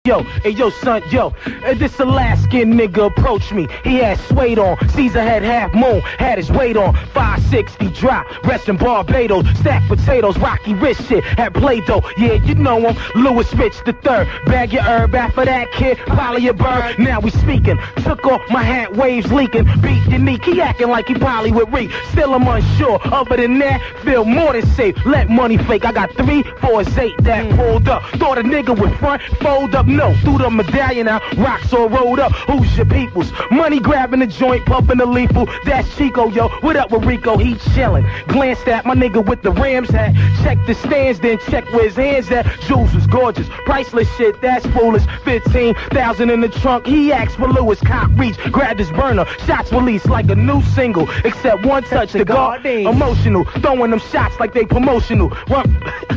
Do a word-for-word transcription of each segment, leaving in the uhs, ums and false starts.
Yo, hey yo son, yo, uh, this Alaskan nigga approached me. He had suede on, Caesar had half moon, had his weight on, five sixty drop, rest in Barbados, stacked potatoes, rocky wrist shit, had Play-Doh, yeah, you know him, Louis Rich the third, bag your herb, after that kid, Polly your bird, now we speaking, took off my hat, waves leaking, beat Unique, he acting like he Polly with Reek, still I'm unsure, other than that, feel more than safe, let money fake, I got three, four, eight that pulled up, thought a nigga would front, fold up, no, threw the medallion out, rocks all rolled up, who's your peoples? Money grabbing the joint, pumping the lethal, that's Chico, yo, what up with Rico, he chillin', glanced at my nigga with the Rams hat, checked the stands, then checked where his hands at, Jules was gorgeous, priceless shit, that's foolish, fifteen thousand in the trunk, he asked for Lewis, cop reach, grabbed his burner, shots released like a new single, except one touch, the guard, emotional, throwing them shots like they promotional, run.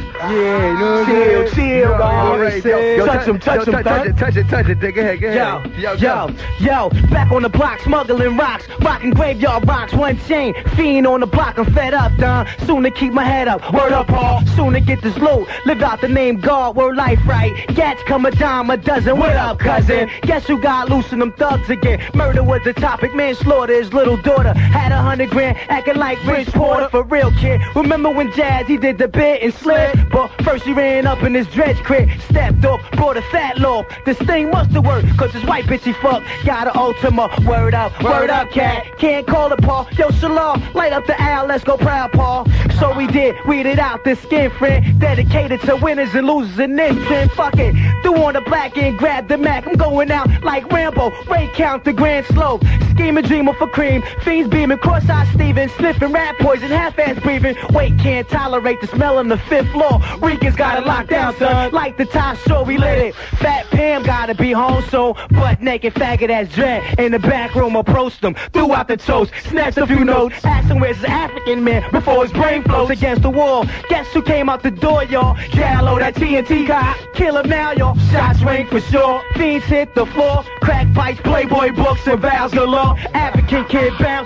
Yeah, no, chill, no, chill, no, God. right, yo, yo, touch him, touch yo, him, touch it, touch it, touch it, dig ahead, go ahead. Yo, yo, yo, yo, back on the block, smuggling rocks, rocking graveyard rocks, one chain, fiend on the block, I'm fed up, Don, soon to keep my head up, word up, Paul, soon to get this loot, live out the name God, word life right, gats come a dime a dozen, what up, cousin, guess who got loose in them thugs again, murder was the topic, manslaughter, his little daughter, had a hundred grand, acting like Rich Porter, for real kid, remember when Jazz, he did the bit and slid, but first he ran up in his dredge crib, stepped up, brought a fat loaf. This thing must have worked, cause this white bitch he fucked got an Ultima. Word up, word up, cat. Can't call it Paul. Yo, Shalom, light up the owl, let's go proud, Paul. So we did, weed it out, this skin friend, dedicated to winners and losers in this trend. Fuck it, threw on the black and grabbed the Mac. I'm going out like Rambo, Ray count the grand slope. Scheming dreamer for cream, fiends beaming, cross-eyed Steven, sniffing rat poison, half-ass breathing. Weight can't tolerate the smell on the fifth floor. Ricans got it locked down, son, like the top show, we lit it. Fat Pam gotta be home soon, butt naked faggot ass dread. In the back room, approached him, threw out the toast, snatched a few notes, asked him where's his African man before his brain flows against the wall. Guess who came out the door, y'all? Gallo, that T N T guy, kill him now, y'all. Shots ring for sure, fiends hit the floor, crack pipes, Playboy books and vows galore. African kid bounce.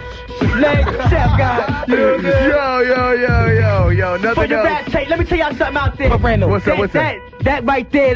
Leg, chef guy. Yo, yo, yo, yo, yo, nothing For your else. rap tape, let me tell y'all something out there. What's up, what's up? That, that, that right there.